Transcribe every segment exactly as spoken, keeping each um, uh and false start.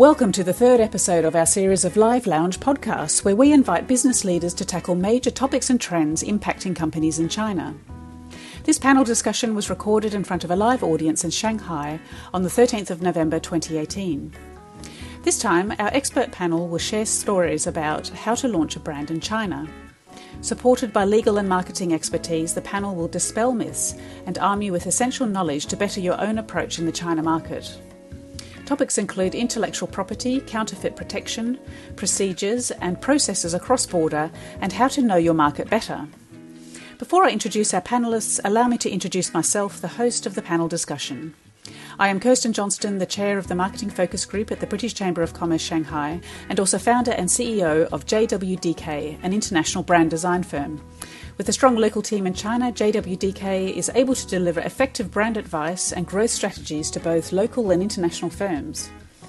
Welcome to the third episode of our series of Live Lounge podcasts, where we invite business leaders to tackle major topics and trends impacting companies in China. This panel discussion was recorded in front of a live audience in Shanghai on the thirteenth of November twenty eighteen. This time, our expert panel will share stories about how to launch a brand in China. Supported by legal and marketing expertise, the panel will dispel myths and arm you with essential knowledge to better your own approach in the China market. Topics include intellectual property, counterfeit protection, procedures and processes across border, and how to know your market better. Before I introduce our panellists, allow me to introduce myself, the host of the panel discussion. I am Kirsten Johnston, the chair of the Marketing Focus Group at the British Chamber of Commerce Shanghai, and also founder and C E O of J W D K, an international brand design firm. With a strong local team in China, J W D K is able to deliver effective brand advice and growth strategies to both local and international firms.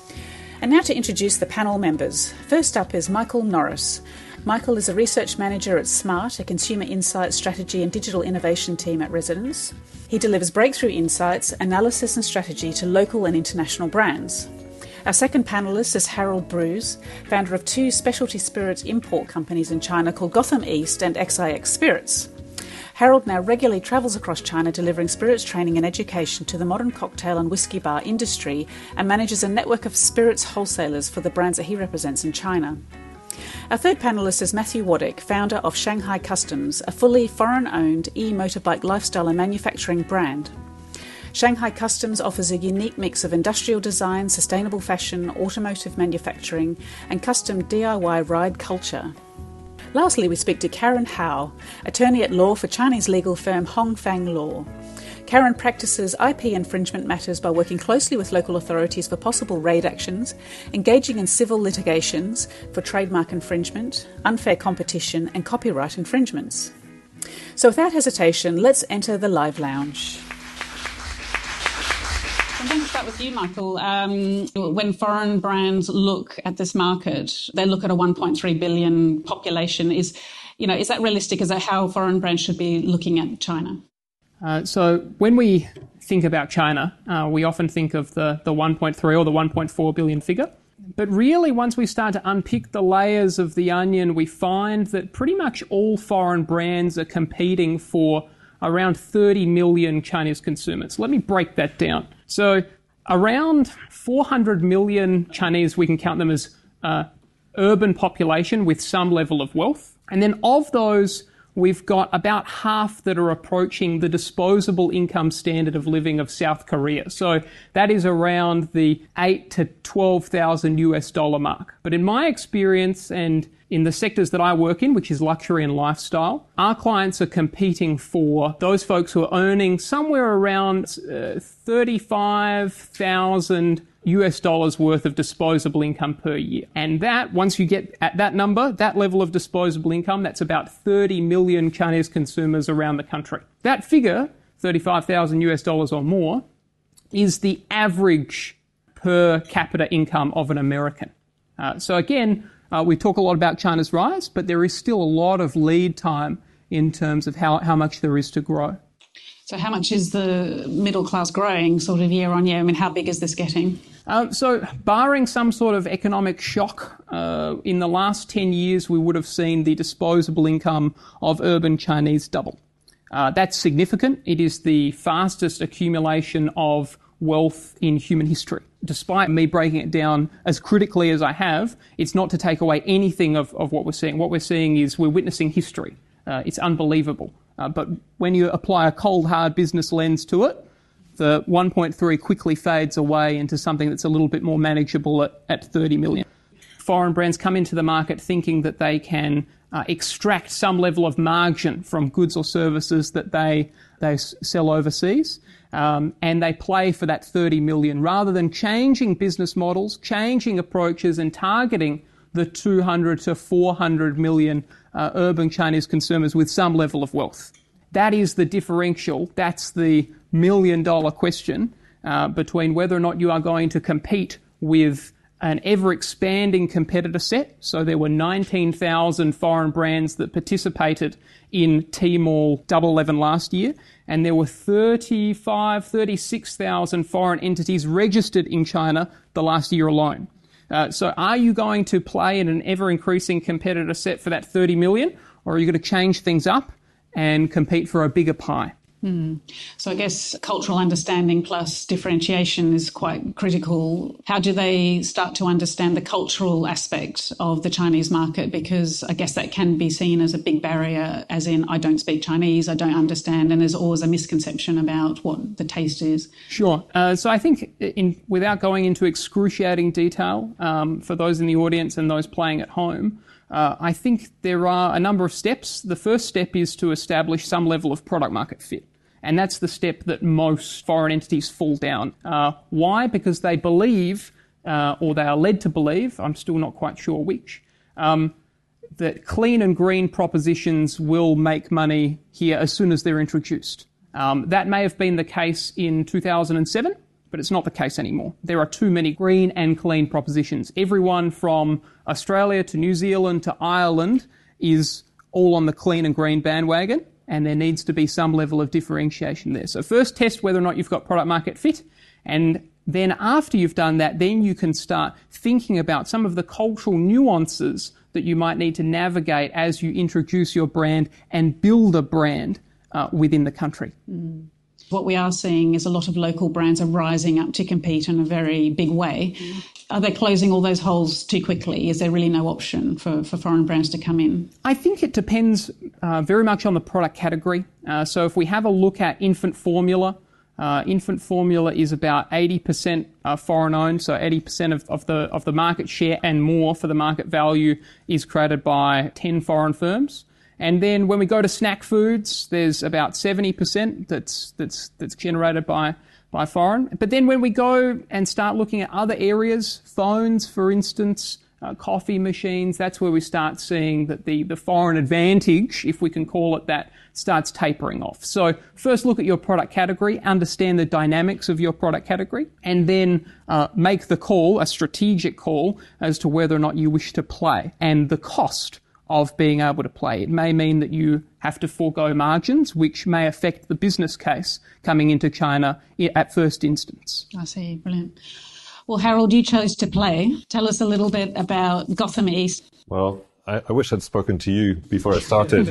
And now to introduce the panel members. First up is Michael Norris. Michael is a research manager at Smart, a consumer insights strategy and digital innovation team at Residence. He delivers breakthrough insights, analysis and strategy to local and international brands. Our second panellist is Harold Bruce, founder of two specialty spirits import companies in China called Gotham East and X I X Spirits. Harold now regularly travels across China delivering spirits training and education to the modern cocktail and whiskey bar industry and manages a network of spirits wholesalers for the brands that he represents in China. Our third panellist is Matthew Waddick, founder of Shanghai Customs, a fully foreign-owned e-motorbike lifestyle and manufacturing brand. Shanghai Customs offers a unique mix of industrial design, sustainable fashion, automotive manufacturing, and custom D I Y ride culture. Lastly, we speak to Karen Hao, attorney at law for Chinese legal firm Hongfang Law. Karen practices I P infringement matters by working closely with local authorities for possible raid actions, engaging in civil litigations for trademark infringement, unfair competition, and copyright infringements. So without hesitation, let's enter the live lounge. I'm going to start with you, Michael. Um, when foreign brands look at this market, they look at a one point three billion population. Is, you know, is that realistic? Is that how foreign brands should be looking at China? Uh, so when we think about China, uh, we often think of the, the one point three or the one point four billion figure. But really, once we start to unpick the layers of the onion, we find that pretty much all foreign brands are competing for around thirty million Chinese consumers. Let me break that down. So around four hundred million Chinese, we can count them as uh, urban population with some level of wealth. And then of those, we've got about half that are approaching the disposable income standard of living of South Korea. So that is around the eight to twelve thousand U S dollar mark. But in my experience and in the sectors that I work in, which is luxury and lifestyle, our clients are competing for those folks who are earning somewhere around uh, thirty-five thousand U S dollars worth of disposable income per year. And that, once you get at that number, that level of disposable income, that's about thirty million Chinese consumers around the country. That figure, thirty-five thousand U S dollars or more, is the average per capita income of an American. Uh, so again, uh, we talk a lot about China's rise, but there is still a lot of lead time in terms of how, how much there is to grow. So how much is the middle class growing sort of year on year? I mean, how big is this getting? Um, so barring some sort of economic shock, uh, in the last ten years, we would have seen the disposable income of urban Chinese double. Uh, that's significant. It is the fastest accumulation of wealth in human history. Despite me breaking it down as critically as I have, it's not to take away anything of, of what we're seeing. What we're seeing is we're witnessing history. Uh, it's unbelievable. Uh, but when you apply a cold, hard business lens to it, the one point three quickly fades away into something that's a little bit more manageable at, at thirty million. Foreign brands come into the market thinking that they can uh, extract some level of margin from goods or services that they, they sell overseas. Um, and they play for that thirty million rather than changing business models, changing approaches and targeting the two hundred to four hundred million uh, urban Chinese consumers with some level of wealth. That is the differential. That's the million dollar question uh, between whether or not you are going to compete with an ever-expanding competitor set. So there were nineteen thousand foreign brands that participated in Tmall Double Eleven last year, and there were thirty-five, thirty-six thousand foreign entities registered in China the last year alone. Uh, so are you going to play in an ever-increasing competitor set for that thirty million, or are you going to change things up and compete for a bigger pie? Mm. So I guess cultural understanding plus differentiation is quite critical. How do they start to understand the cultural aspect of the Chinese market? Because I guess that can be seen as a big barrier, as in, I don't speak Chinese, I don't understand, and there's always a misconception about what the taste is. Sure. Uh, so I think in, without going into excruciating detail, um, for those in the audience and those playing at home, Uh, I think there are a number of steps. The first step is to establish some level of product market fit. And that's the step that most foreign entities fall down. Uh, why? Because they believe, uh, or they are led to believe, I'm still not quite sure which, um, that clean and green propositions will make money here as soon as they're introduced. Um, that may have been the case in two thousand seven, but it's not the case anymore. There are too many green and clean propositions. Everyone from Australia to New Zealand to Ireland is all on the clean and green bandwagon, and there needs to be some level of differentiation there. So first test whether or not you've got product market fit, and then after you've done that, then you can start thinking about some of the cultural nuances that you might need to navigate as you introduce your brand and build a brand uh, within the country. Mm. What we are seeing is a lot of local brands are rising up to compete in a very big way. Mm. Are they closing all those holes too quickly? Is there really no option for, for foreign brands to come in? I think it depends uh, very much on the product category. Uh, so if we have a look at infant formula, uh, infant formula is about eighty percent uh, foreign owned, so eighty percent of, of the of the market share and more for the market value is created by ten foreign firms. And then when we go to snack foods, there's about seventy percent that's that's that's generated by by foreign. But then when we go and start looking at other areas, phones, for instance, uh, coffee machines, that's where we start seeing that the, the foreign advantage, if we can call it that, starts tapering off. So first look at your product category, understand the dynamics of your product category, and then uh, make the call, a strategic call, as to whether or not you wish to play and the cost of being able to play. It may mean that you have to forego margins, which may affect the business case coming into China at first instance. I see. Brilliant. Well, Harold, you chose to play. Tell us a little bit about Gotham East. Well, I, I wish I'd spoken to you before I started.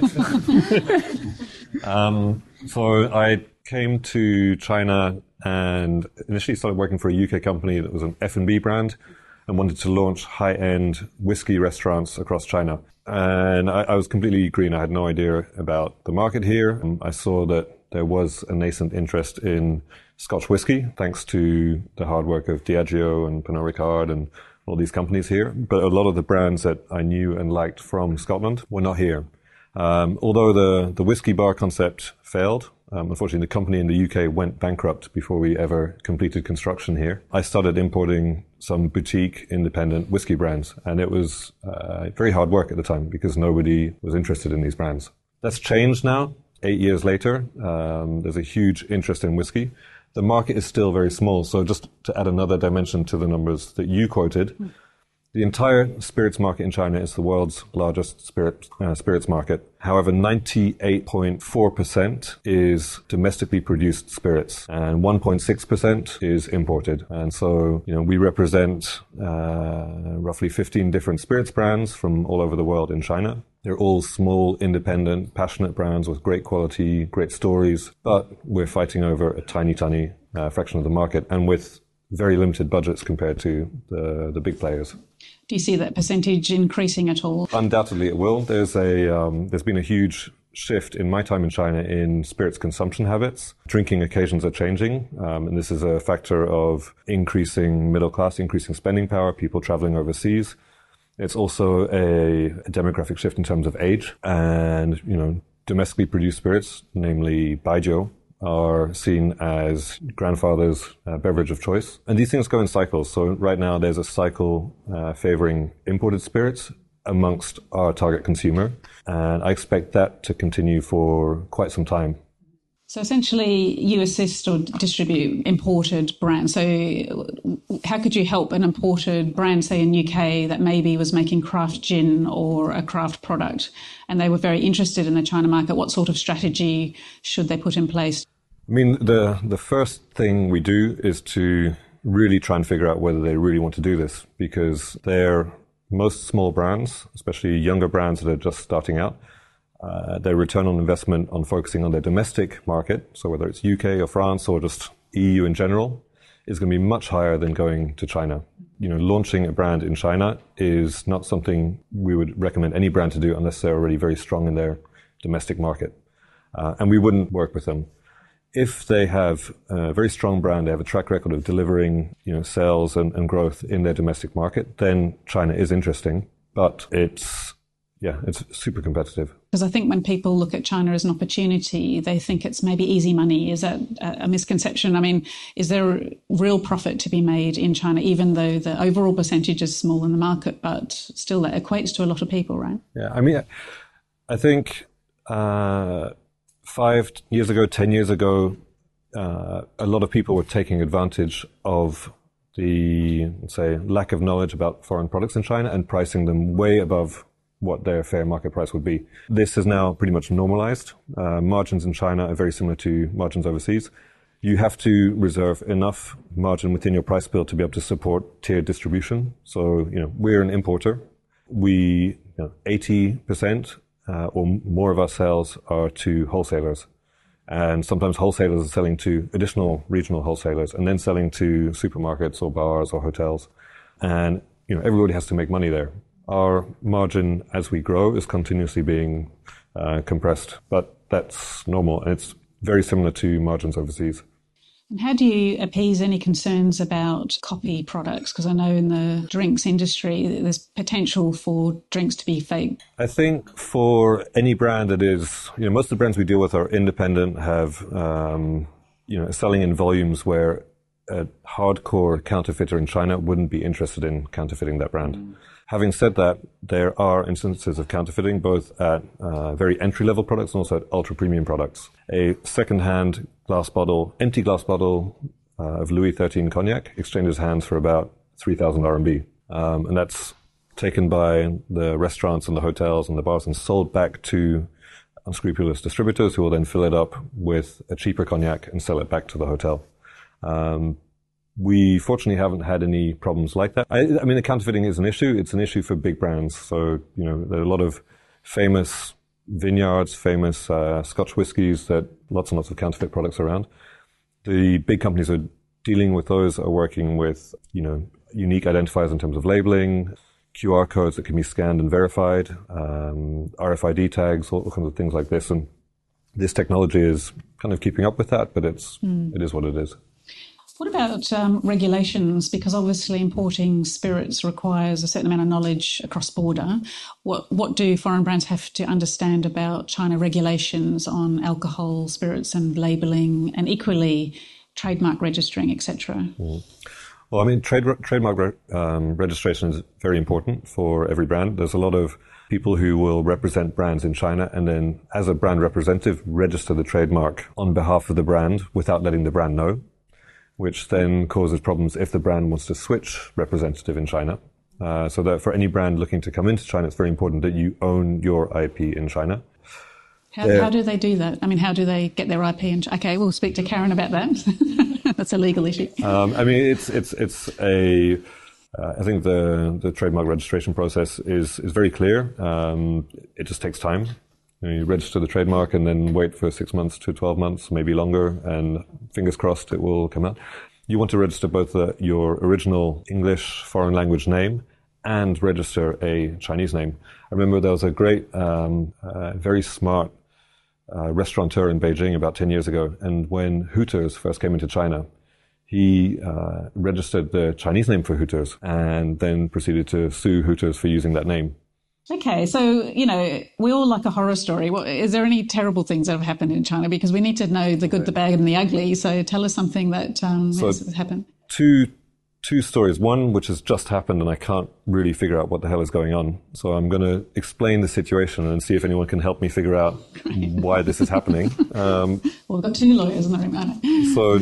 um, so I came to China and initially started working for a U K company that was an F and B brand and wanted to launch high-end whiskey restaurants across China. And I, I was completely green. I had no idea about the market here. Um, I saw that there was a nascent interest in Scotch whiskey, thanks to the hard work of Diageo and Pernod Ricard and all these companies here. But a lot of the brands that I knew and liked from Scotland were not here. Um, although the, the whiskey bar concept failed, um, unfortunately the company in the U K went bankrupt before we ever completed construction here. I started importing some boutique independent whiskey brands, and it was uh, very hard work at the time because nobody was interested in these brands. That's changed now. Eight years later, um, there's a huge interest in whiskey. The market is still very small. So just to add another dimension to the numbers that you quoted, mm. the entire spirits market in China is the world's largest spirit, uh, spirits market. However, ninety-eight point four percent is domestically produced spirits and one point six percent is imported. And so, you know, we represent uh, roughly fifteen different spirits brands from all over the world in China. They're all small, independent, passionate brands with great quality, great stories, but we're fighting over a tiny, tiny uh, fraction of the market and with very limited budgets compared to the, the big players. Do you see that percentage increasing at all? Undoubtedly it will. There's a um, there's been a huge shift in my time in China in spirits consumption habits. Drinking occasions are changing, um, and this is a factor of increasing middle class, increasing spending power, people traveling overseas. It's also a, a demographic shift in terms of age, and you know, domestically produced spirits, namely baijiu, are seen as grandfather's uh, beverage of choice. And these things go in cycles. So right now there's a cycle uh, favoring imported spirits amongst our target consumer. And I expect that to continue for quite some time. So essentially you assist or distribute imported brands. So how could you help an imported brand, say in U K, that maybe was making craft gin or a craft product, and they were very interested in the China market? What sort of strategy should they put in place? I mean, the the first thing we do is to really try and figure out whether they really want to do this, because they're most small brands, especially younger brands that are just starting out, uh, their return on investment on focusing on their domestic market, so whether it's U K or France or just E U in general, is going to be much higher than going to China. You know, launching a brand in China is not something we would recommend any brand to do unless they're already very strong in their domestic market. Uh, and we wouldn't work with them. If they have a very strong brand, they have a track record of delivering, you know, sales and, and growth in their domestic market, then China is interesting. But it's, yeah, it's super competitive. Because I think when people look at China as an opportunity, they think it's maybe easy money. Is that a misconception? I mean, is there real profit to be made in China, even though the overall percentage is small in the market, but still that equates to a lot of people, right? Yeah, I mean, I think uh, five years ago, ten years ago, uh, a lot of people were taking advantage of the, let's say, lack of knowledge about foreign products in China and pricing them way above what their fair market price would be. This is now pretty much normalized. Uh, margins in China are very similar to margins overseas. You have to reserve enough margin within your price bill to be able to support tiered distribution. So, you know, we're an importer. We, you know, eighty percent uh, or more of our sales are to wholesalers. And sometimes wholesalers are selling to additional regional wholesalers and then selling to supermarkets or bars or hotels. And, you know, everybody has to make money there. Our margin as we grow is continuously being uh, compressed, but that's normal. And it's very similar to margins overseas. And how do you appease any concerns about copy products? Because I know in the drinks industry, there's potential for drinks to be fake. I think for any brand that is, you know, most of the brands we deal with are independent, have, um, you know, selling in volumes where a hardcore counterfeiter in China wouldn't be interested in counterfeiting that brand. Mm. Having said that, there are instances of counterfeiting, both at uh, very entry-level products and also at ultra-premium products. A second-hand glass bottle, empty glass bottle uh, of Louis thirteen cognac exchanges hands for about three thousand R M B. Um, and that's taken by the restaurants and the hotels and the bars and sold back to unscrupulous distributors who will then fill it up with a cheaper cognac and sell it back to the hotel. Um, We fortunately haven't had any problems like that. I, I mean, the counterfeiting is an issue. It's an issue for big brands. So, you know, there are a lot of famous vineyards, famous uh, Scotch whiskies that lots and lots of counterfeit products around. The big companies are dealing with those, are working with, you know, unique identifiers in terms of labeling, Q R codes that can be scanned and verified, um, R F I D tags, all kinds of things like this. And this technology is kind of keeping up with that, but it's mm. it is what it is. What about um, regulations? Because obviously importing spirits requires a certain amount of knowledge across border. What what do foreign brands have to understand about China regulations on alcohol, spirits and labelling, and equally trademark registering, et cetera? Mm. Well, I mean, trade, trademark re- um, registration is very important for every brand. There's a lot of people who will represent brands in China and then, as a brand representative, register the trademark on behalf of the brand without letting the brand know, which then causes problems if the brand wants to switch representative in China. Uh, so that for any brand looking to come into China, it's very important that you own your I P in China. How, how do they do that? I mean, how do they get their I P in China? Okay, we'll speak to Karen about that. That's a legal issue. Um, I mean, it's it's it's a. Uh, I think the the trademark registration process is is very clear. Um, it just takes time. You know, you register the trademark and then wait for six months to twelve months, maybe longer, and fingers crossed it will come out. You want to register both the, your original English foreign language name and register a Chinese name. I remember there was a great, um, uh, very smart uh, restaurateur in Beijing about ten years ago, and when Hooters first came into China, he uh, registered the Chinese name for Hooters and then proceeded to sue Hooters for using that name. Okay, so, you know, we all like a horror story. What, is there any terrible things that have happened in China? Because we need to know the good, the bad and the ugly. So tell us something that um, so has happened. Two, two stories. One, which has just happened and I can't really figure out what the hell is going on. So I'm going to explain the situation and see if anyone can help me figure out why this is happening. Um, well, we've got two lawyers in the room. So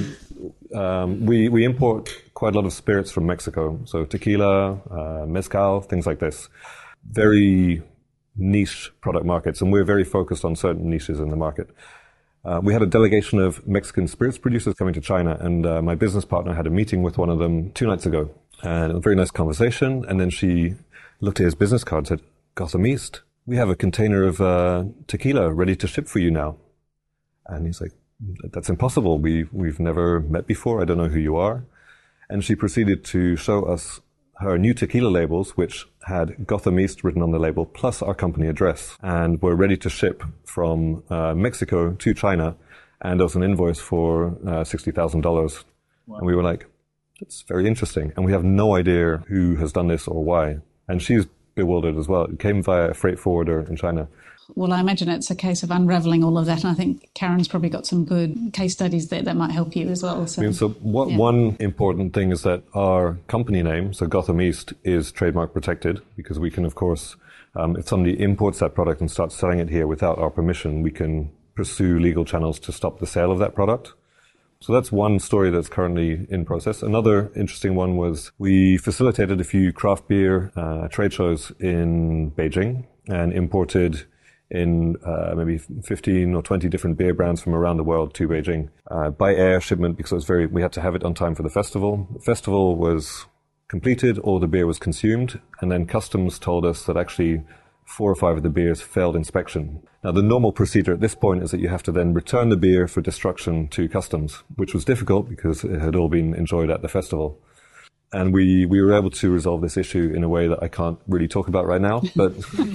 um, we, we import quite a lot of spirits from Mexico. So tequila, uh, mezcal, things like this. Very niche product markets, and we're very focused on certain niches in the market. Uh, we had a delegation of Mexican spirits producers coming to China, and uh, my business partner had a meeting with one of them two nights ago. And a very nice conversation. And then she looked at his business card and said, Gotham East, we have a container of uh, tequila ready to ship for you now. And he's like, that's impossible. We, we've never met before. I don't know who you are. And she proceeded to show us her new tequila labels, which had Gotham East written on the label, plus our company address, and were ready to ship from uh, Mexico to China. And there was an invoice for uh, sixty thousand dollars. Wow. And we were like, that's very interesting. And we have no idea who has done this or why. And she's bewildered as well. It came via a freight forwarder in China. Well, I imagine it's a case of unravelling all of that. And I think Karen's probably got some good case studies there that might help you as well. So, I mean, so what, yeah. One important thing is that our company name, so Gotham East, is trademark protected, because we can, of course, um, if somebody imports that product and starts selling it here without our permission, we can pursue legal channels to stop the sale of that product. So that's one story that's currently in process. Another interesting one was we facilitated a few craft beer uh, trade shows in Beijing and imported in uh, maybe fifteen or twenty different beer brands from around the world to Beijing uh, by air shipment, because it was very, we had to have it on time for the festival. The festival was completed, all the beer was consumed, and then customs told us that actually four or five of the beers failed inspection. Now, the normal procedure at this point is that you have to then return the beer for destruction to customs, which was difficult because it had all been enjoyed at the festival. And we, we were able to resolve this issue in a way that I can't really talk about right now, but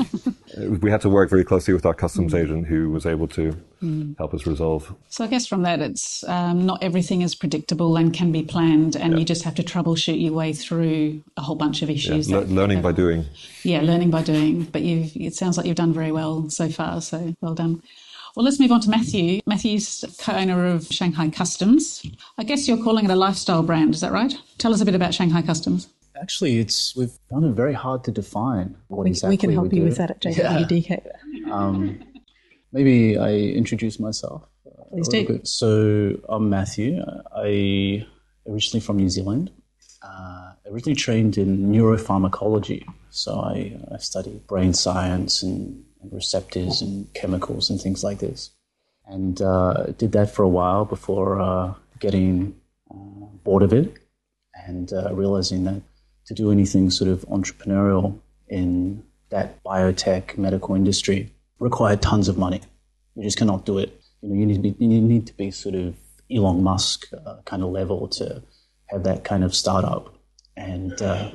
we had to work very closely with our customs agent who was able to mm. help us resolve. So I guess from that, it's um, not everything is predictable and can be planned, and yeah. you just have to troubleshoot your way through a whole bunch of issues. Yeah, le- learning by doing. Yeah, learning by doing. But you've, it sounds like you've done very well so far, so well done. Well, let's move on to Matthew. Matthew's co-owner of Shanghai Customs. I guess you're calling it a lifestyle brand, is that right? Tell us a bit about Shanghai Customs. Actually, it's we've found it very hard to define what we, exactly we can help we you do. with that at J W D K. Yeah. um, maybe I introduce myself. Please do. Bit. So I'm Matthew. I originally from New Zealand. Uh, originally trained in neuropharmacology. So I, I studied brain science and receptors and chemicals and things like this, and uh, did that for a while before uh, getting uh, bored of it and uh, realizing that to do anything sort of entrepreneurial in that biotech medical industry required tons of money. You just cannot do it. You know, you need to be you need to be sort of Elon Musk uh, kind of level to have that kind of startup, and uh,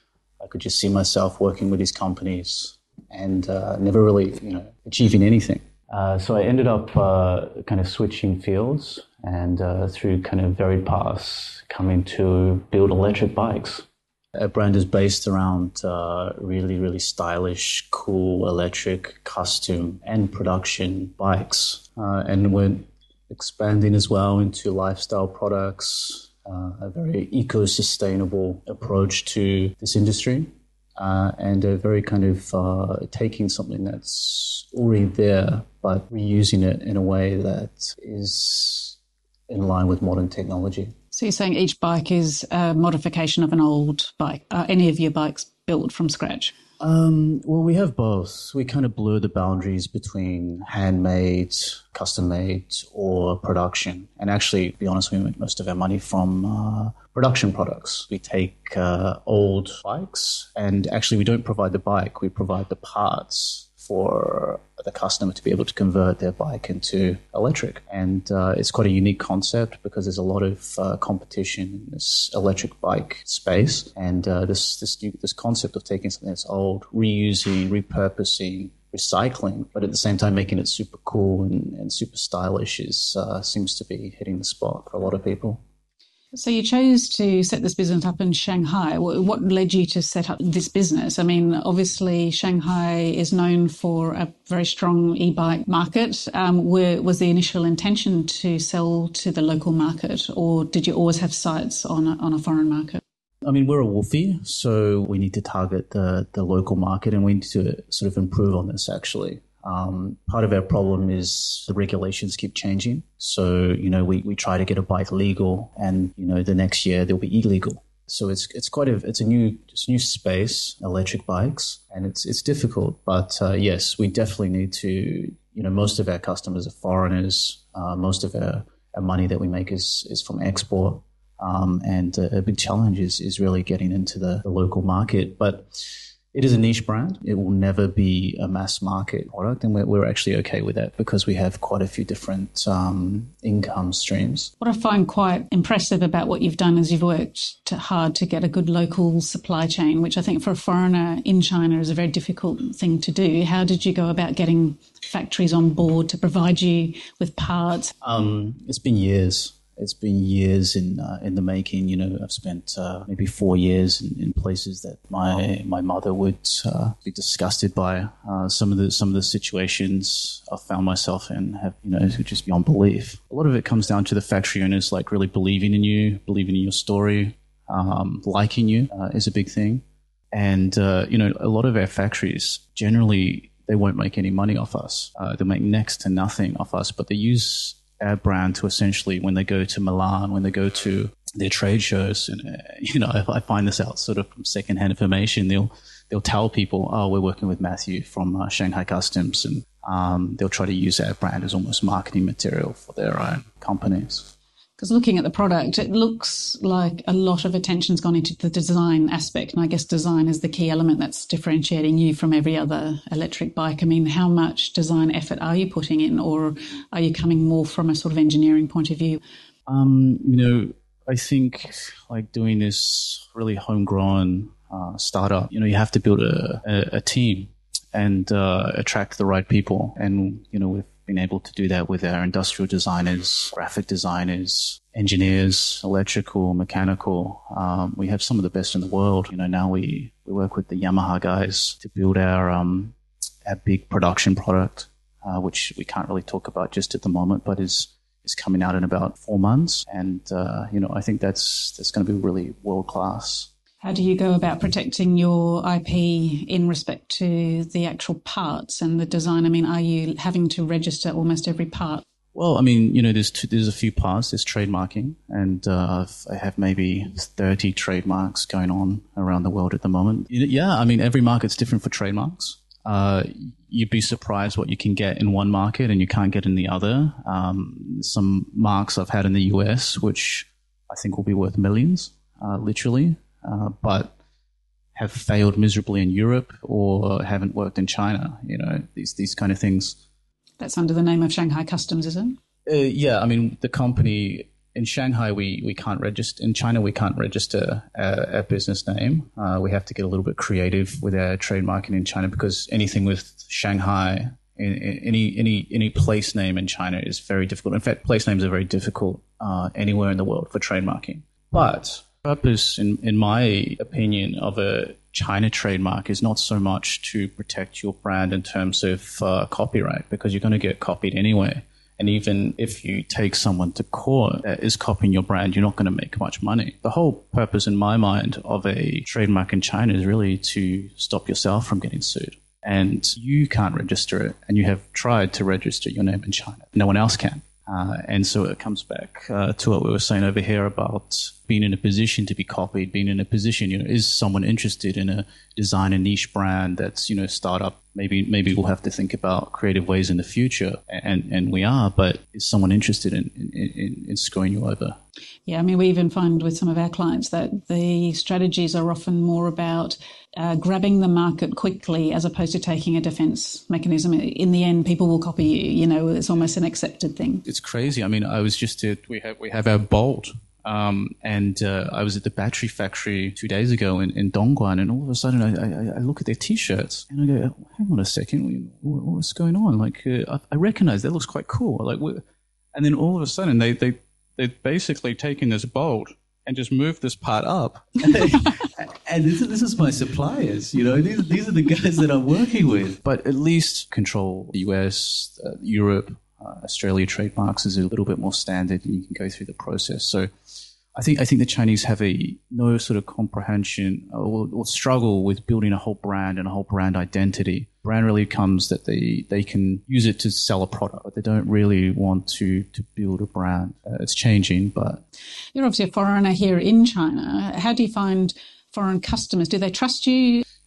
I could just see myself working with these companies and uh, never really, you know, achieving anything. Uh, so I ended up uh, kind of switching fields and uh, through kind of varied paths coming to build electric bikes. Our brand is based around uh, really, really stylish, cool electric custom and production bikes. Uh, and we're expanding as well into lifestyle products, uh, a very eco-sustainable approach to this industry. Uh, and a very kind of uh, taking something that's already there, but reusing it in a way that is in line with modern technology. So you're saying each bike is a modification of an old bike. Are any of your bikes built from scratch? Um, well, we have both. We kind of blur the boundaries between handmade, custom-made, or production. And actually, to be honest, we make most of our money from uh, production products. We take uh, old bikes, and actually we don't provide the bike. We provide the parts for the customer to be able to convert their bike into electric. And uh, it's quite a unique concept because there's a lot of uh, competition in this electric bike space. And uh, this this new, this concept of taking something that's old, reusing, repurposing, recycling, but at the same time making it super cool and, and super stylish is uh, seems to be hitting the spot for a lot of people. So you chose to set this business up in Shanghai. What led you to set up this business? I mean, obviously Shanghai is known for a very strong e-bike market. Um, were, was the initial intention to sell to the local market, or did you always have sights on a, on a foreign market? I mean, we're a wolfie, so we need to target the, the local market, and we need to sort of improve on this, actually. Um, part of our problem is the regulations keep changing. So, you know, we, we try to get a bike legal and, you know, the next year they'll be illegal. So it's it's quite a it's a new it's a new space, electric bikes, and it's it's difficult. But uh, yes, we definitely need to, you know, most of our customers are foreigners. Uh, most of our, our money that we make is, is from export. Um, and a, a big challenge is, is really getting into the, the local market. But it is a niche brand. It will never be a mass market product, and we're, we're actually okay with that because we have quite a few different um, income streams. What I find quite impressive about what you've done is you've worked to, hard to get a good local supply chain, which I think for a foreigner in China is a very difficult thing to do. How did you go about getting factories on board to provide you with parts? Um, it's been years. It's been years in uh, in the making. You know, I've spent uh, maybe four years in, in places that my my mother would uh, be disgusted by. Uh, some of the some of the situations I found myself in have, you know, just beyond belief. A lot of it comes down to the factory owners like really believing in you, believing in your story, um, liking you uh, is a big thing. And uh, you know, a lot of our factories generally they won't make any money off us. Uh, they make next to nothing off us, but they use our brand to essentially, when they go to Milan, when they go to their trade shows, and uh, you know, if I find this out sort of from secondhand information, they'll they'll tell people, oh, we're working with Matthew from uh, Shanghai Customs, and um, they'll try to use our brand as almost marketing material for their own companies. Because looking at the product, it looks like a lot of attention's gone into the design aspect. And I guess design is the key element that's differentiating you from every other electric bike. I mean, how much design effort are you putting in, or are you coming more from a sort of engineering point of view? Um, you know, I think like doing this really homegrown uh, startup, you know, you have to build a, a, a team and uh, attract the right people. And, you know, we've been able to do that with our industrial designers, graphic designers, engineers, electrical, mechanical. Um, we have some of the best in the world. You know, now we, we work with the Yamaha guys to build our um, our big production product, uh, which we can't really talk about just at the moment, but is is coming out in about four months. And uh, you know, I think that's that's going to be really world class. How do you go about protecting your I P in respect to the actual parts and the design? I mean, are you having to register almost every part? Well, I mean, you know, there's two, there's a few parts. There's trademarking, and uh, I've, I have maybe thirty trademarks going on around the world at the moment. Yeah, I mean, every market's different for trademarks. Uh, you'd be surprised what you can get in one market and you can't get in the other. Um, some marks I've had in the U S, which I think will be worth millions, uh, literally. Uh, but have failed miserably in Europe or haven't worked in China, you know, these these kind of things. That's under the name of Shanghai Customs, is it? Uh, yeah, I mean, the company in Shanghai, we, we can't register. In China, we can't register our, our business name. Uh, we have to get a little bit creative with our trademarking in China because anything with Shanghai, in, in, any any any place name in China is very difficult. In fact, place names are very difficult uh, anywhere in the world for trademarking. But purpose, in, in my opinion, of a China trademark is not so much to protect your brand in terms of uh, copyright, because you're going to get copied anyway. And even if you take someone to court that is copying your brand, you're not going to make much money. The whole purpose, in my mind, of a trademark in China is really to stop yourself from getting sued. And you can't register it, and you have tried to register your name in China. No one else can. Uh, and so it comes back uh, to what we were saying over here about being in a position to be copied, being in a position, you know, is someone interested in a design a niche brand that's, you know, startup? Maybe maybe we'll have to think about creative ways in the future, and, and we are, but is someone interested in, in, in, in screwing you over? Yeah, I mean, we even find with some of our clients that the strategies are often more about uh, grabbing the market quickly as opposed to taking a defense mechanism. In the end, people will copy you. You know, it's almost an accepted thing. It's crazy. I mean, I was just at, we have we have our Bolt. Um, and uh, I was at the battery factory two days ago in, in Dongguan, and all of a sudden I, I, I look at their T-shirts and I go, hang on a second, what's going on? Like, uh, I, I recognize that looks quite cool. Like, and then all of a sudden they, they, they've basically taken this Bolt and just moved this part up. And, they, and this, this is my suppliers, you know, these, these are the guys that I'm working with. But at least control the U S, uh, Europe, Uh, Australia trademarks is a little bit more standard, and you can go through the process. So I think I think the Chinese have a no sort of comprehension or, or struggle with building a whole brand and a whole brand identity. Brand really comes that they, they can use it to sell a product, but they don't really want to, to build a brand. Uh, it's changing, but... You're obviously a foreigner here in China. How do you find foreign customers? Do they trust you?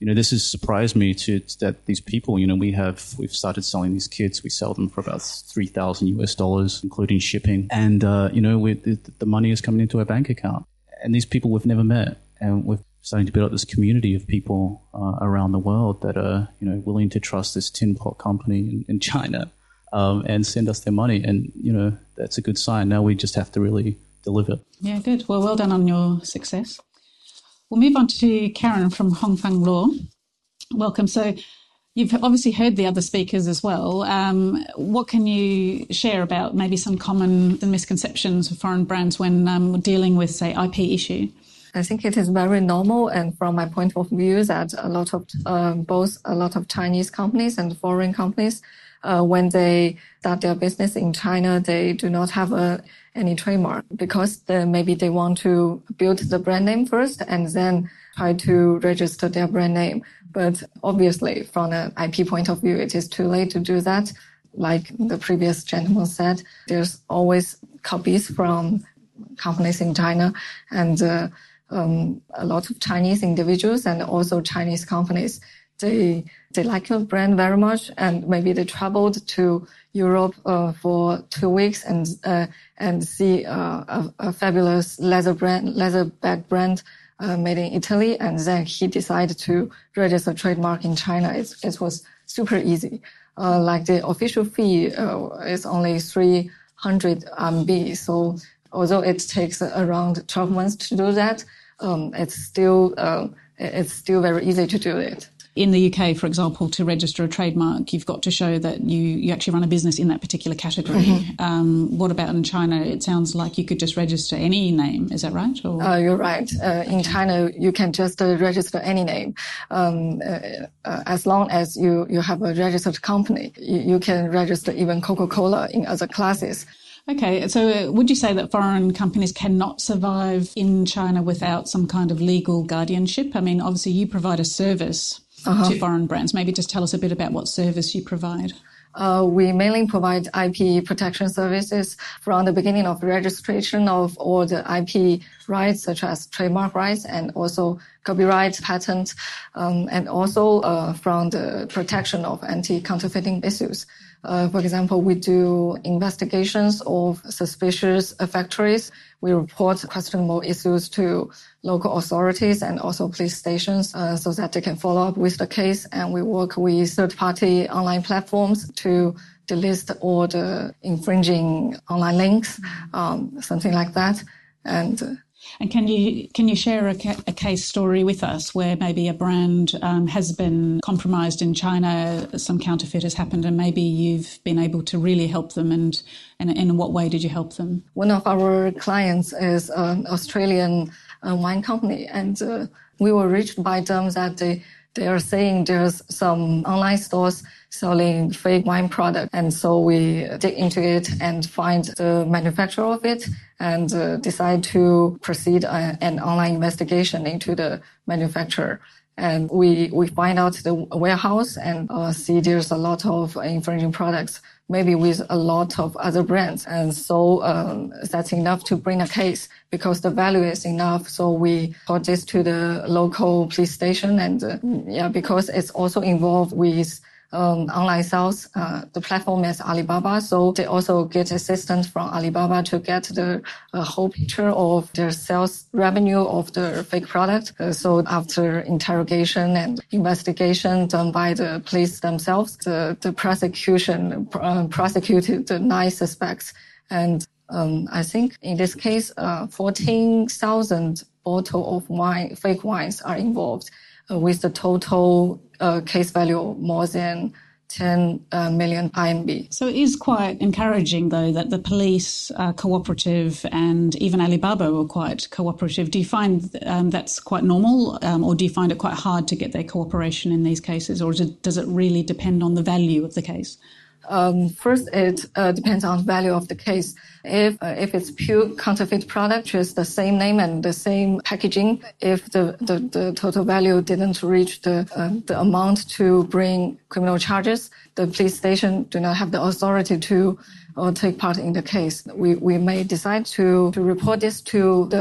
you know, this has surprised me to that these people, you know, we have, we've started selling these kits. We sell them for about three thousand U S dollars, including shipping. And, uh, you know, we, the, the money is coming into our bank account. And these people we've never met. And we're starting to build up this community of people uh, around the world that are, you know, willing to trust this tin pot company in, in China um, and send us their money. And, you know, that's a good sign. Now we just have to really deliver. Yeah, good. Well, well done on your success. We'll move on to Karen from Hongfang Law. Welcome. So you've obviously heard the other speakers as well. Um, what can you share about maybe some common misconceptions of foreign brands when um, dealing with, say, I P issue? I think it is very normal, and from my point of view, that a lot of um, both a lot of Chinese companies and foreign companies, uh, when they start their business in China, they do not have a any trademark because the, maybe they want to build the brand name first and then try to register their brand name. But obviously, from an I P point of view, it is too late to do that. Like the previous gentleman said, there's always copies from companies in China, and uh, um, a lot of Chinese individuals and also Chinese companies, they they like your brand very much, and maybe they traveled to Europe uh, for two weeks and uh, and see uh, a, a fabulous leather brand, leather bag brand uh, made in Italy, and then he decided to register trademark in China. It, it was super easy. Uh, like the official fee uh, is only three hundred R M B. So although it takes around twelve months to do that, um, it's still uh, it's still very easy to do it. In the U K, for example, to register a trademark, you've got to show that you, you actually run a business in that particular category. Mm-hmm. Um, what about in China? It sounds like you could just register any name. Is that right? Or? Uh, you're right. Uh, in China, you can just uh, register any name. Um, uh, uh, as long as you, you have a registered company, you, you can register even Coca-Cola in other classes. Okay, so would you say that foreign companies cannot survive in China without some kind of legal guardianship? I mean, obviously you provide a service uh-huh. to foreign brands. Maybe just tell us a bit about what service you provide. Uh, we mainly provide I P protection services from the beginning of registration of all the I P rights, such as trademark rights and also copyright, patent, um, and also uh, from the protection of anti-counterfeiting issues. Uh, for example, we do investigations of suspicious factories. We report questionable issues to local authorities and also police stations uh, so that they can follow up with the case. And we work with third-party online platforms to delist all the infringing online links, um, something like that. And uh, And can you can you share a, ca- a case story with us where maybe a brand um, has been compromised in China, some counterfeit has happened, and maybe you've been able to really help them, and, and, and in what way did you help them? One of our clients is an Australian uh, wine company, and uh, we were reached by them that they they are saying there's some online stores selling fake wine product. And so we dig into it and find the manufacturer of it and uh, decide to proceed uh, an online investigation into the manufacturer. And we, we find out the warehouse and uh, see there's a lot of infringing products, maybe with a lot of other brands. And so um, that's enough to bring a case because the value is enough. So we brought this to the local police station. And uh, yeah, because it's also involved with Um, online sales, uh, the platform is Alibaba, so they also get assistance from Alibaba to get the uh, whole picture of their sales revenue of the fake product. Uh, so after interrogation and investigation done by the police themselves, the, the prosecution uh, prosecuted the nine suspects. And um, I think in this case, uh, fourteen thousand bottles of wine, fake wines are involved uh, with the total Uh, case value more than ten uh, million R M B. So it is quite encouraging, though, that the police are cooperative and even Alibaba were quite cooperative. Do you find um, that's quite normal, um, or do you find it quite hard to get their cooperation in these cases, or does it really depend on the value of the case? Um, first, it uh, depends on the value of the case. If uh, if it's pure counterfeit product, just the same name and the same packaging, if the, the, the total value didn't reach the uh, the amount to bring criminal charges, the police station do not have the authority to uh, take part in the case. We we may decide to to report this to the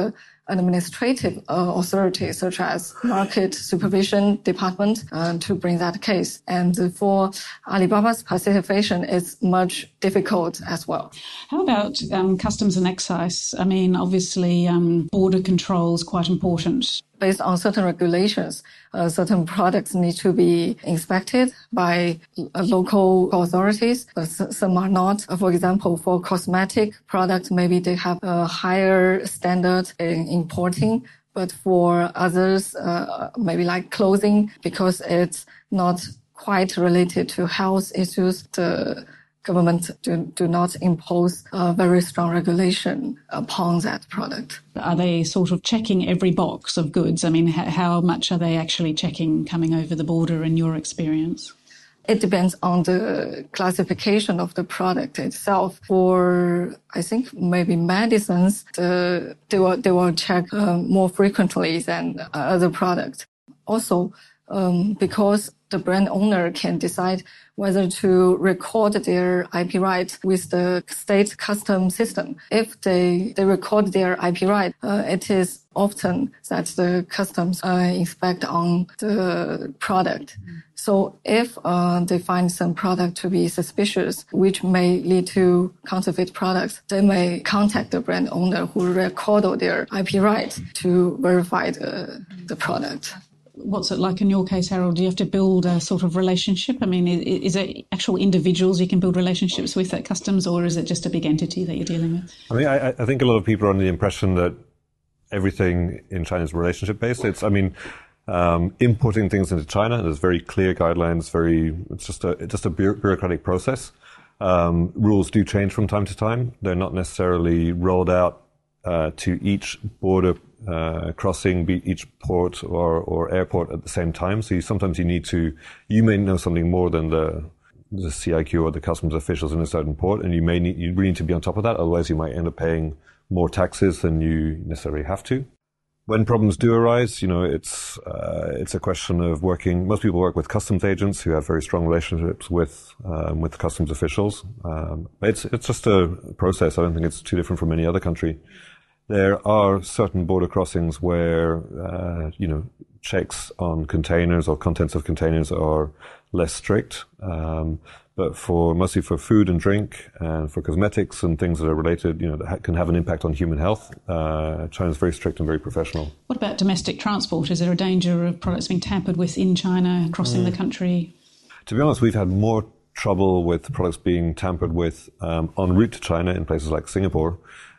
administrative uh, authorities such as market supervision department uh, to bring that case. And for Alibaba's participation, it's much difficult as well. How about um, customs and excise? I mean, obviously, um, border control is quite important. Based on certain regulations, uh, certain products need to be inspected by uh, local authorities, but some are not. For example, for cosmetic products, maybe they have a higher standard in importing, but for others, uh, maybe like clothing, because it's not quite related to health issues, the government do, do not impose a very strong regulation upon that product. Are they sort of checking every box of goods? I mean, how, how much are they actually checking coming over the border in your experience? It depends on the classification of the product itself. For, I think, maybe medicines, the, they will, they will check uh, more frequently than other products. Also, um, because the brand owner can decide whether to record their I P right with the state custom system. If they, they record their I P right, uh, it is often that the customs uh, inspect on the product. Mm. So if uh, they find some product to be suspicious, which may lead to counterfeit products, they may contact the brand owner who recorded their I P right to verify the, the product. What's it like in your case, Harold? Do you have to build a sort of relationship? I mean, is it actual individuals you can build relationships with at customs, or is it just a big entity that you're dealing with? I mean, I, I think a lot of people are under the impression that everything in China is relationship-based. It's, I mean, um, importing things into China, there's very clear guidelines, very, it's just a, just a bureaucratic process. Um, rules do change from time to time. They're not necessarily rolled out uh, to each border Uh, crossing be each port or, or airport at the same time. So you, sometimes you need to, you may know something more than the, the C I Q or the customs officials in a certain port, and you may need, you really need to be on top of that. Otherwise you might end up paying more taxes than you necessarily have to. When problems do arise, you know, it's, uh, it's a question of working, most people work with customs agents who have very strong relationships with, um, with customs officials. Um, it's, it's just a process. I don't think it's too different from any other country. There are certain border crossings where, uh, you know, checks on containers or contents of containers are less strict. Um, but for mostly for food and drink and for cosmetics and things that are related, you know, that ha- can have an impact on human health, uh, China's very strict and very professional. What about domestic transport? Is there a danger of products being tampered with in China, crossing mm. the country? To be honest, we've had more trouble with products being tampered with um, en route to China in places like Singapore.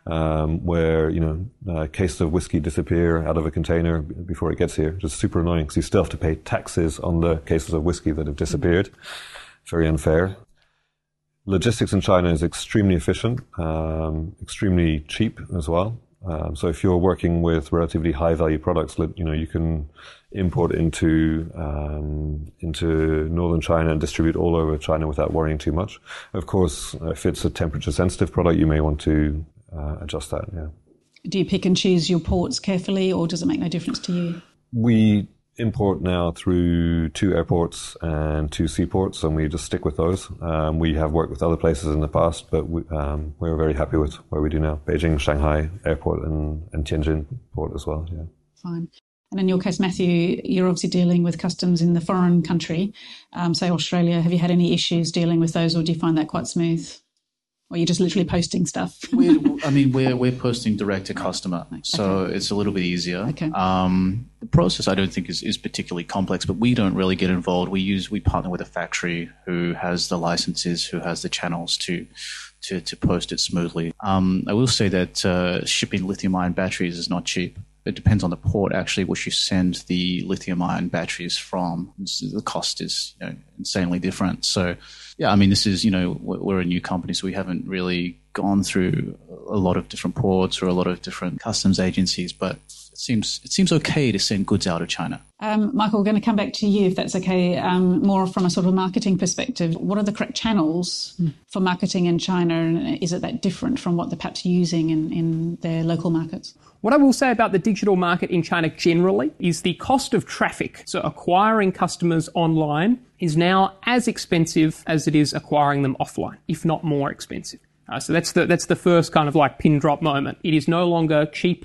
Um, where, you know, uh, cases of whiskey disappear out of a container b- before it gets here. Just super annoying because you still have to pay taxes on the cases of whiskey that have disappeared. It's very unfair. Logistics in China is extremely efficient, um, extremely cheap as well. Um, so if you're working with relatively high value products, you know, you can import into, um, into northern China and distribute all over China without worrying too much. Of course, if it's a temperature sensitive product, you may want to Uh, adjust that, yeah. Do you pick and choose your ports carefully, or does it make no difference to you? We import now through two airports and two seaports, and we just stick with those. Um, we have worked with other places in the past, but we, um, we're very happy with where we do now. Beijing, Shanghai Airport, and, and Tianjin Port as well, yeah. Fine. And in your case, Matthew, you're obviously dealing with customs in the foreign country, um, say Australia. Have you had any issues dealing with those, or do you find that quite smooth? Or you're just literally posting stuff? we're, I mean, we're we're posting direct to customer, so okay. It's a little bit easier. Okay. Um, the process I don't think is, is particularly complex, but we don't really get involved. We use we partner with a factory who has the licenses, who has the channels to to, to post it smoothly. Um, I will say that uh, shipping lithium-ion batteries is not cheap. It depends on the port, actually, which you send the lithium-ion batteries from. The cost is, you know, insanely different. So, yeah, I mean, this is, you know, we're a new company, so we haven't really gone through a lot of different ports or a lot of different customs agencies, but it seems it seems okay to send goods out of China. Um, Michael, we're going to come back to you, if that's okay, um, more from a sort of marketing perspective. What are the correct channels mm. for marketing in China, and is it that different from what they're perhaps using in, in their local markets? What I will say about the digital market in China generally is the cost of traffic, so acquiring customers online, is now as expensive as it is acquiring them offline, if not more expensive. Uh, so that's the that's the first kind of like pin drop moment. It is no longer cheap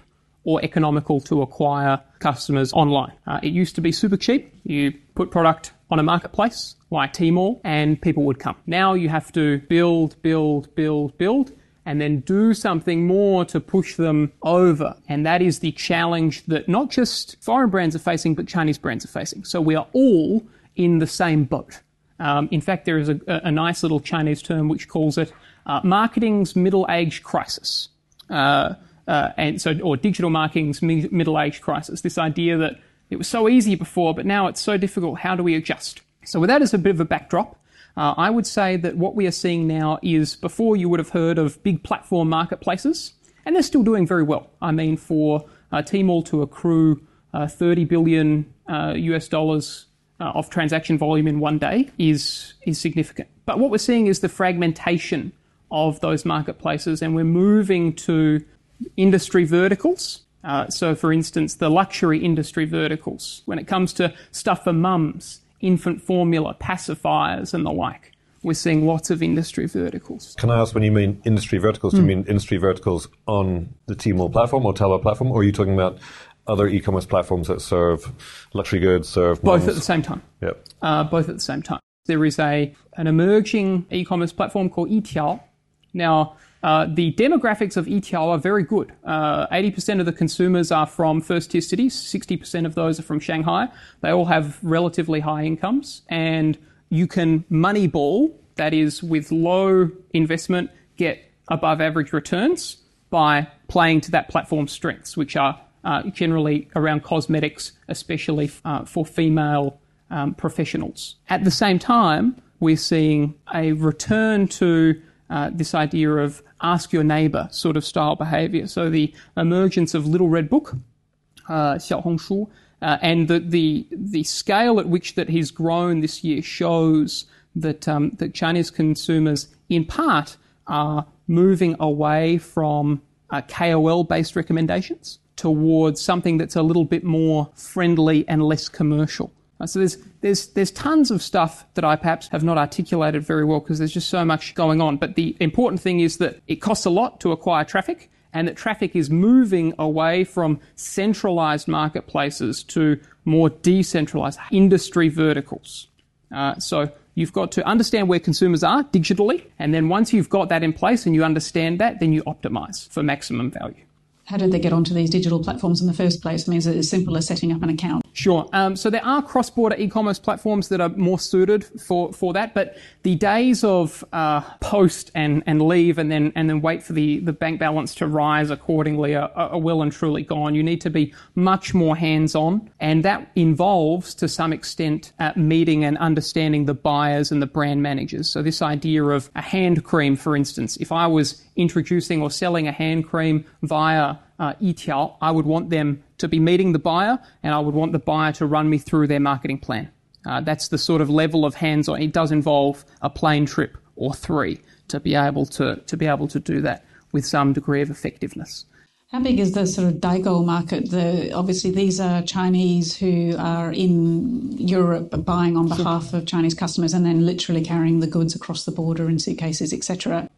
or economical to acquire customers online. Uh, it used to be super cheap. You put product on a marketplace like Tmall and people would come. Now you have to build, build, build, build, and then do something more to push them over. And that is the challenge that not just foreign brands are facing, but Chinese brands are facing. So we are all in the same boat. Um, in fact, there is a, a nice little Chinese term which calls it uh, marketing's middle-age crisis. Uh, uh, and so, or digital marketing's mi- middle-age crisis. This idea that it was so easy before, but now it's so difficult. How do we adjust? So with that as a bit of a backdrop, Uh, I would say that what we are seeing now is, before you would have heard of big platform marketplaces, and they're still doing very well. I mean, for uh, Tmall to accrue uh, thirty billion uh, U S dollars uh, of transaction volume in one day is is significant. But what we're seeing is the fragmentation of those marketplaces, and we're moving to industry verticals. Uh, so, for instance, the luxury industry verticals, when it comes to stuff for mums, infant formula, pacifiers and the like. We're seeing lots of industry verticals. Can I ask, when you mean industry verticals, do you mean industry verticals on the Tmall platform or Taobao platform, or are you talking about other e-commerce platforms that serve luxury goods, serve Both mums? at the same time. Yep. Uh, both at the same time. There is a an emerging e-commerce platform called Yitiao. Now, uh, the demographics of Yitiao are very good. Uh, eighty percent of the consumers are from first-tier cities. sixty percent of those are from Shanghai. They all have relatively high incomes. And you can moneyball, that is, with low investment, get above-average returns by playing to that platform's strengths, which are uh, generally around cosmetics, especially uh, for female um, professionals. At the same time, we're seeing a return to Uh, this idea of ask your neighbor sort of style behavior. So the emergence of Little Red Book, uh, Xiaohongshu, uh, and the, the the scale at which that he's grown this year shows that um, that Chinese consumers, in part, are moving away from uh, K O L-based recommendations towards something that's a little bit more friendly and less commercial. Uh, so there's there's there's tons of stuff that I perhaps have not articulated very well because there's just so much going on. But the important thing is that it costs a lot to acquire traffic, and that traffic is moving away from centralized marketplaces to more decentralized industry verticals. Uh, so you've got to understand where consumers are digitally, and then once you've got that in place and you understand that, then you optimize for maximum value. How did they get onto these digital platforms in the first place? I mean, is it as simple as setting up an account? Sure. Um, so there are cross-border e-commerce platforms that are more suited for, for that, but the days of uh, post and, and leave and then and then wait for the, the bank balance to rise accordingly are, are well and truly gone. You need to be much more hands-on, and that involves, to some extent, uh, meeting and understanding the buyers and the brand managers. So this idea of a hand cream, for instance, if I was introducing or selling a hand cream via uh, Yitiao, I would want them to be meeting the buyer, and I would want the buyer to run me through their marketing plan. Uh, that's the sort of level of hands-on. It does involve a plane trip or three to be able to to be able to do that with some degree of effectiveness. How big is the sort of Daigou market? The, obviously, these are Chinese who are in Europe buying on behalf of Chinese customers and then literally carrying the goods across the border in suitcases, et cetera.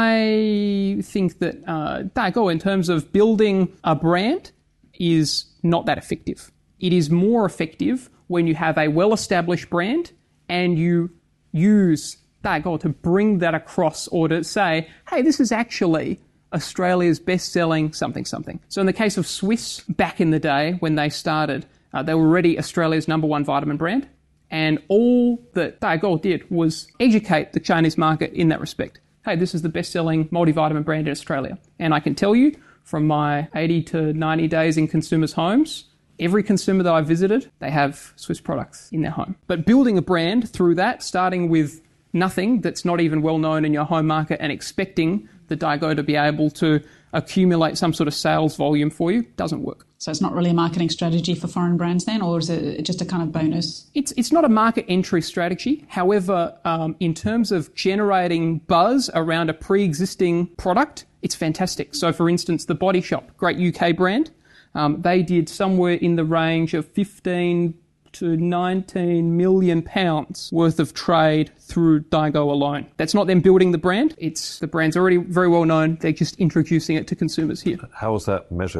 I think that uh, Daigou, in terms of building a brand, is not that effective. It is more effective when you have a well-established brand and you use Daigou to bring that across, or to say, hey, this is actually Australia's best-selling something something. So in the case of Swisse, back in the day when they started, uh, they were already Australia's number one vitamin brand, and all that Daigou did was educate the Chinese market in that respect. Hey, this is the best-selling multivitamin brand in Australia. And I can tell you, from my eighty to ninety days in consumers' homes, every consumer that I've visited, they have Swisse products in their home. But building a brand through that, starting with nothing that's not even well known in your home market and expecting the Daigou to be able to accumulate some sort of sales volume for you, doesn't work. So it's not really a marketing strategy for foreign brands then, or is it just a kind of bonus? It's it's not a market entry strategy. However, um, in terms of generating buzz around a pre-existing product, it's fantastic. So, for instance, The Body Shop, great U K brand, um, they did somewhere in the range of fifteen to nineteen million pounds worth of trade through Daigou alone. That's not them building the brand. It's the brand's already very well known. They're just introducing it to consumers here. How is that measured?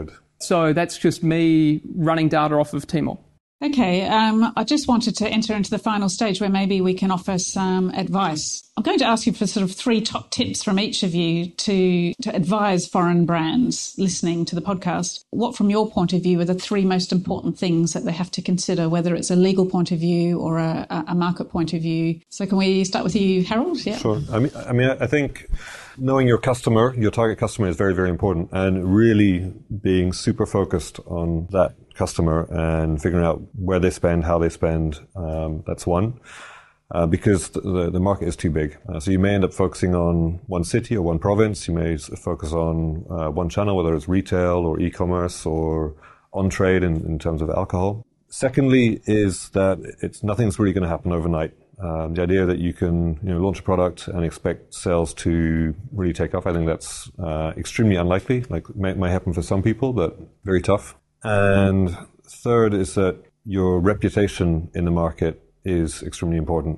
So that's just me running data off of Tmall. Okay, um, I just wanted to enter into the final stage where maybe we can offer some advice. I'm going to ask you for sort of three top tips from each of you to, to advise foreign brands listening to the podcast. What, from your point of view, are the three most important things that they have to consider, whether it's a legal point of view or a, a market point of view? So can we start with you, Harold? Yeah. Sure. I mean, I mean, I think knowing your customer, your target customer, is very, very important, and really being super focused on that customer and figuring out where they spend, how they spend. Um, that's one. Uh, because the, the market is too big. Uh, so you may end up focusing on one city or one province. You may focus on uh, one channel, whether it's retail or e-commerce or on-trade in, in terms of alcohol. Secondly is that it's nothing's really going to happen overnight. Um, the idea that you can you know, launch a product and expect sales to really take off, I think that's uh, extremely unlikely. Like, it may, may happen for some people, but very tough. And third is that your reputation in the market is extremely important.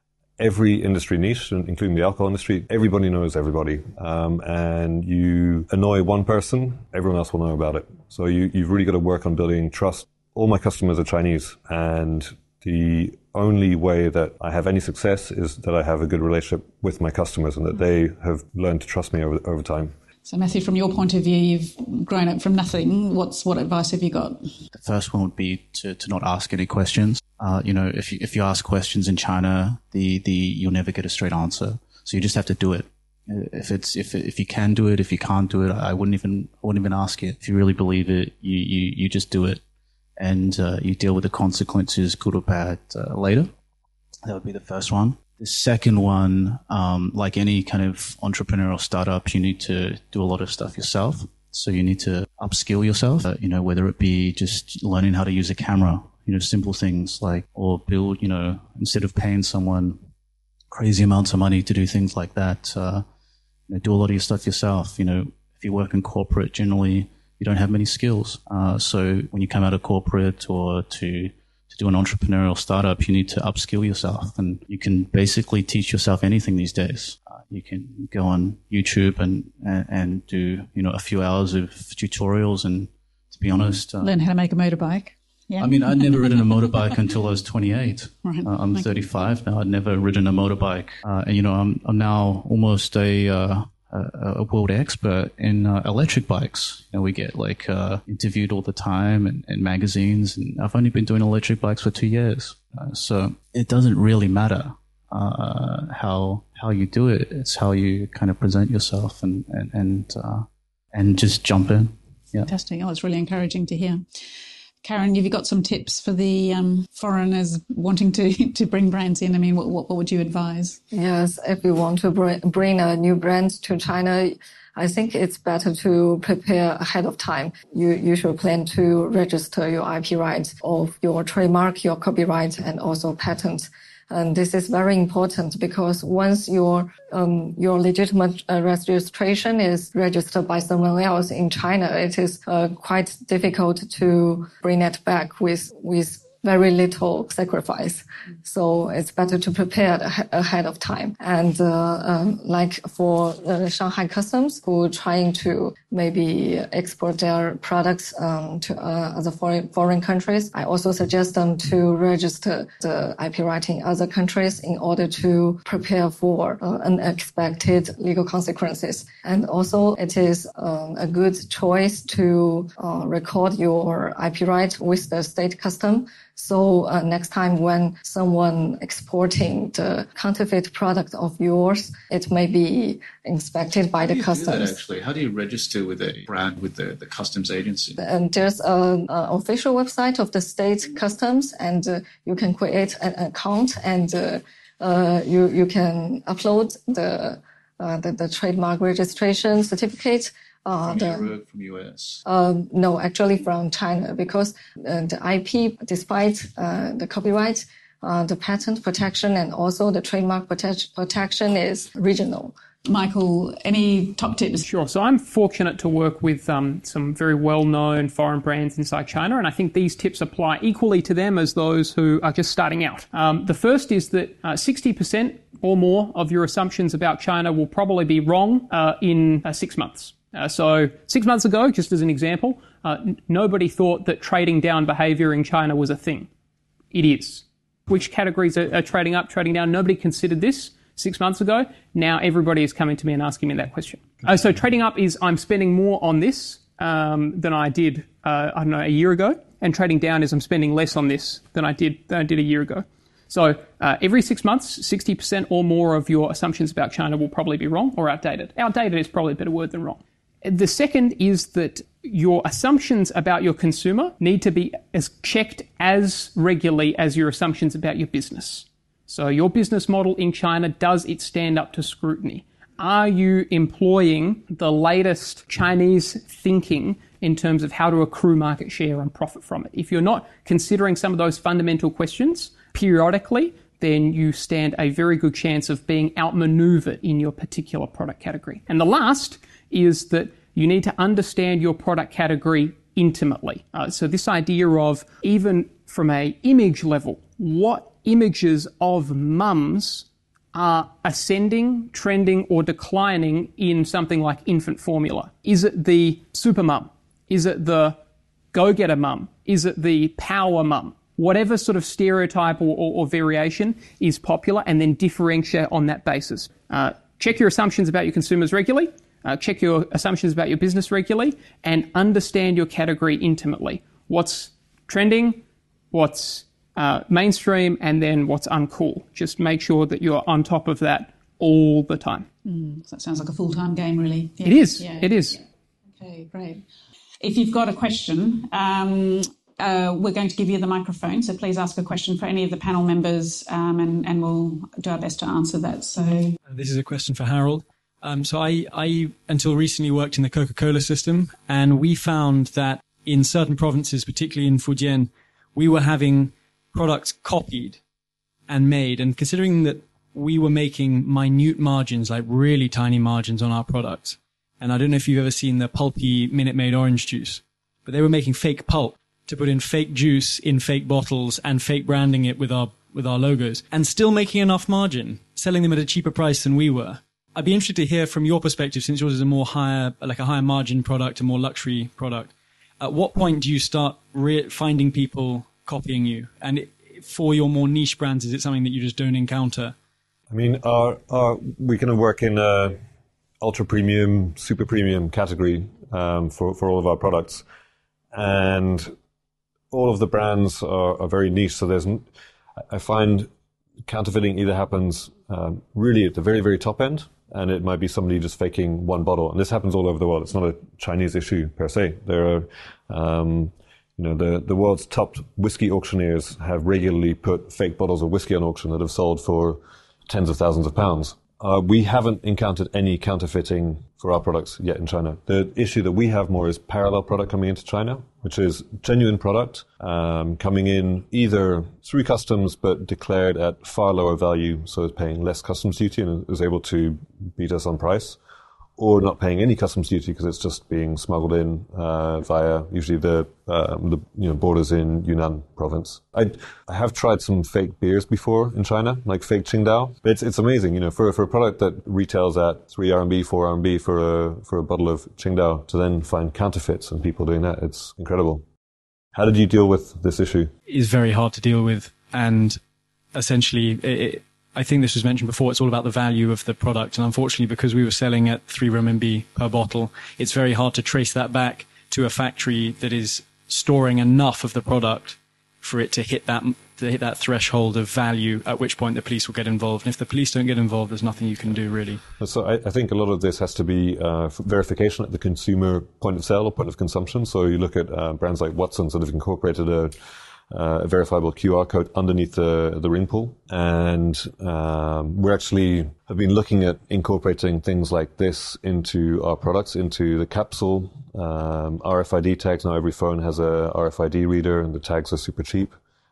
Every industry niche, including the alcohol industry, everybody knows everybody. Um, and you annoy one person, everyone else will know about it. So you, you've really got to work on building trust. All my customers are Chinese, and the only way that I have any success is that I have a good relationship with my customers and that they have learned to trust me over, over time. So, Matthew, from your point of view, you've grown up from nothing. What's what advice have you got? The first one would be to, to not ask any questions. Uh, you know, if you, if you ask questions in China, the, the you'll never get a straight answer. So you just have to do it. If it's if if you can do it, if you can't do it, I wouldn't even I wouldn't even ask it. If you really believe it, you you, you just do it, and uh, you deal with the consequences, good or bad, uh, later. That would be the first one. The second one, um, like any kind of entrepreneurial startup, you need to do a lot of stuff yourself. So you need to upskill yourself, uh, you know, whether it be just learning how to use a camera, you know, simple things like, or build, you know, instead of paying someone crazy amounts of money to do things like that, uh, you know, do a lot of your stuff yourself. You know, if you work in corporate, generally you don't have many skills. Uh, so when you come out of corporate or to to do an entrepreneurial startup, you need to upskill yourself, and you can basically teach yourself anything these days. Uh, you can go on YouTube and, and and do you know a few hours of tutorials, and to be honest, uh, learn how to make a motorbike. Yeah. I mean, I'd never ridden a motorbike until I was twenty-eight. Right. Uh, I'm okay. thirty-five now. I'd never ridden a motorbike, uh, and you know, I'm I'm now almost a uh, a, a world expert in uh, electric bikes. You know, we get like uh, interviewed all the time in, in magazines, and I've only been doing electric bikes for two years. Uh, so it doesn't really matter uh, how how you do it. It's how you kind of present yourself and and and, uh, and just jump in. Yeah. Fantastic. Oh, it's really encouraging to hear. Karen, have you got some tips for the um, foreigners wanting to, to bring brands in? I mean, what, what would you advise? Yes, if you want to bring, bring a new brand to China, I think it's better to prepare ahead of time. You, you should plan to register your I P rights of your trademark, your copyright, and also patents. And this is very important because once your um, your legitimate uh, registration is registered by someone else in China, it is uh, quite difficult to bring it back with with very little sacrifice. So it's better to prepare ahead of time. And uh, um, like for uh, Shanghai Customs, who are trying to maybe export their products um, to uh, other foreign, foreign countries, I also suggest them to register the I P right in other countries in order to prepare for uh, unexpected legal consequences. And also it is um, a good choice to uh, record your I P right with the state custom. So uh, next time when someone exporting the counterfeit product of yours, it may be inspected by the customs. How do you do that, actually? How do you register with a brand with the, the customs agency? And there's an official website of the state customs, and uh, you can create an account, and uh, uh, you you can upload the uh, the, the trademark registration certificate. Uh, from the, Europe, from U S? Um, no, actually from China, because uh, the I P, despite uh, the copyright, uh, the patent protection, and also the trademark prote- protection is regional. Michael, any top tips? Sure. So I'm fortunate to work with um, some very well-known foreign brands inside China, and I think these tips apply equally to them as those who are just starting out. Um, the first is that uh, sixty percent or more of your assumptions about China will probably be wrong uh, in uh, six months. Uh, so six months ago, just as an example, uh, n- nobody thought that trading down behavior in China was a thing. It is. Which categories are, are trading up, trading down? Nobody considered this six months ago. Now everybody is coming to me and asking me that question. Uh, so trading up is I'm spending more on this um, than I did, uh, I don't know, a year ago. And trading down is I'm spending less on this than I did than I did a year ago. So uh, every six months, sixty percent or more of your assumptions about China will probably be wrong or outdated. Outdated is probably a better word than wrong. The second is that your assumptions about your consumer need to be as checked as regularly as your assumptions about your business. So your business model in China, does it stand up to scrutiny? Are you employing the latest Chinese thinking in terms of how to accrue market share and profit from it? If you're not considering some of those fundamental questions periodically, then you stand a very good chance of being outmaneuvered in your particular product category. And the last is that you need to understand your product category intimately. Uh, so this idea of, even from a image level, what images of mums are ascending, trending, or declining in something like infant formula? Is it the super mum? Is it the go-getter mum? Is it the power mum? Whatever sort of stereotype or, or, or variation is popular, and then differentiate on that basis. Uh, check your assumptions about your consumers regularly. Uh, check your assumptions about your business regularly, and understand your category intimately. What's trending, what's uh, mainstream, and then what's uncool. Just make sure that you're on top of that all the time. Mm, so that sounds like a full-time game, really. Yeah. It is. Yeah. It is. Yeah. Okay, great. If you've got a question, um, uh, we're going to give you the microphone, so please ask a question for any of the panel members, um, and, and we'll do our best to answer that. So, this is a question for Harold. Um, so I, I, until recently, worked in the Coca-Cola system, and we found that in certain provinces, particularly in Fujian, we were having products copied and made. And considering that we were making minute margins, like really tiny margins on our products, and I don't know if you've ever seen the pulpy Minute Maid orange juice, but they were making fake pulp to put in fake juice in fake bottles and fake branding it with our with our logos, and still making enough margin, selling them at a cheaper price than we were. I'd be interested to hear from your perspective, since yours is a more higher, like a higher margin product, a more luxury product. At what point do you start re- finding people copying you? And it, for your more niche brands, is it something that you just don't encounter? I mean, our, our, we kind of work in a ultra premium, super premium category um, for, for all of our products. And all of the brands are, are very niche. So there's, I find counterfeiting either happens um, really at the very, very top end, and it might be somebody just faking one bottle. And this happens all over the world. It's not a Chinese issue per se. There are, um, you know, the, the world's top whiskey auctioneers have regularly put fake bottles of whiskey on auction that have sold for tens of thousands of pounds. Uh, we haven't encountered any counterfeiting for our products yet in China. The issue that we have more is parallel product coming into China, which is genuine product um, coming in either through customs but declared at far lower value, so it's paying less customs duty and is able to beat us on price, or not paying any customs duty because it's just being smuggled in uh, via usually the um, the you know borders in Yunnan province. I I have tried some fake beers before in China, like fake Qingdao. It's it's amazing, you know, for for a product that retails at three R M B, four R M B for a for a bottle of Qingdao, to then find counterfeits and people doing that. It's incredible. How did you deal with this issue? It's very hard to deal with, and essentially, it, it, I think this was mentioned before, it's all about the value of the product. And unfortunately, because we were selling at three R M B per bottle, it's very hard to trace that back to a factory that is storing enough of the product for it to hit that to hit that threshold of value, at which point the police will get involved. And if the police don't get involved, there's nothing you can do, really. So I, I think a lot of this has to be uh, verification at the consumer point of sale or point of consumption. So you look at uh, brands like Watsons that have incorporated a Uh, a verifiable Q R code underneath the the ring pull, and um, we're actually have been looking at incorporating things like this into our products, into the capsule. Um, R F I D tags, now every phone has a R F I D reader, and the tags are super cheap.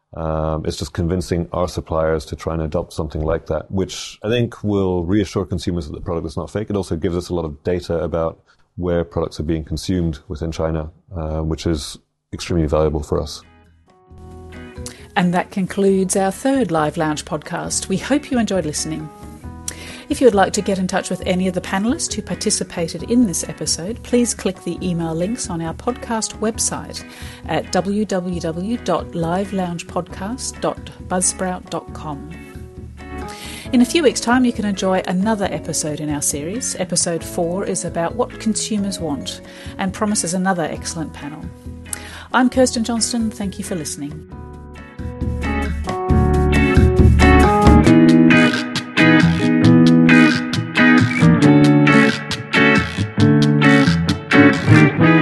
Um, it's just convincing our suppliers to try and adopt something like that, which I think will reassure consumers that the product is not fake. It also gives us a lot of data about where products are being consumed within China, uh, which is extremely valuable for us. And that concludes our third Live Lounge podcast. We hope you enjoyed listening. If you would like to get in touch with any of the panellists who participated in this episode, please click the email links on our podcast website at w w w dot live lounge podcast dot buzzsprout dot com. In a few weeks' time, you can enjoy another episode in our series. Episode four is about what consumers want and promises another excellent panel. I'm Kirsten Johnston. Thank you for listening. Thank you.